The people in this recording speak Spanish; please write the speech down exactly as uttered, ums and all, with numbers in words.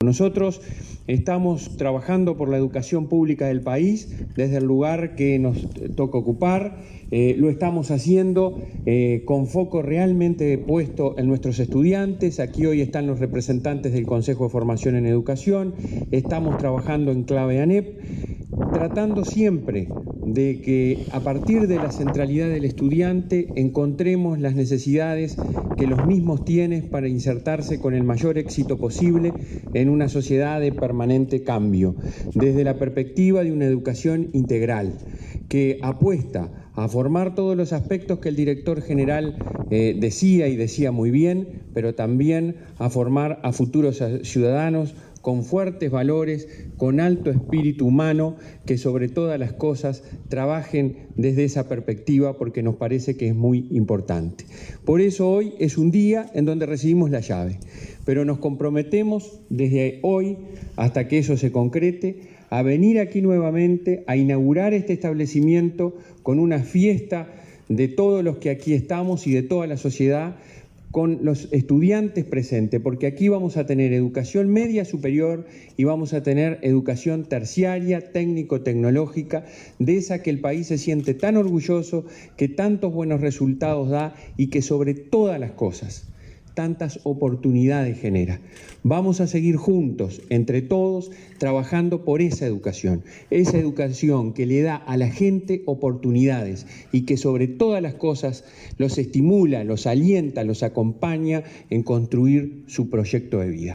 Nosotros estamos trabajando por la educación pública del país desde el lugar que nos toca ocupar. Eh, lo estamos haciendo eh, con foco realmente puesto en nuestros estudiantes. Aquí hoy están los representantes del Consejo de Formación en Educación. Estamos trabajando en clave ANEP, tratando siempre de que a partir de la centralidad del estudiante encontremos las necesidades que los mismos tienen para insertarse con el mayor éxito posible en una sociedad de permanente cambio, desde la perspectiva de una educación integral que apuesta a formar todos los aspectos que el director general eh, decía y decía muy bien, pero también a formar a futuros ciudadanos con fuertes valores, con alto espíritu humano, que sobre todas las cosas trabajen desde esa perspectiva, porque nos parece que es muy importante. Por eso hoy es un día en donde recibimos la llave, pero nos comprometemos desde hoy hasta que eso se concrete a venir aquí nuevamente a inaugurar este establecimiento con una fiesta de todos los que aquí estamos y de toda la sociedad, con los estudiantes presentes, porque aquí vamos a tener educación media superior y vamos a tener educación terciaria, técnico-tecnológica, de esa que el país se siente tan orgulloso, que tantos buenos resultados da y que sobre todas las cosas tantas oportunidades genera. Vamos a seguir juntos, entre todos, trabajando por esa educación, esa educación que le da a la gente oportunidades y que sobre todas las cosas los estimula, los alienta, los acompaña en construir su proyecto de vida.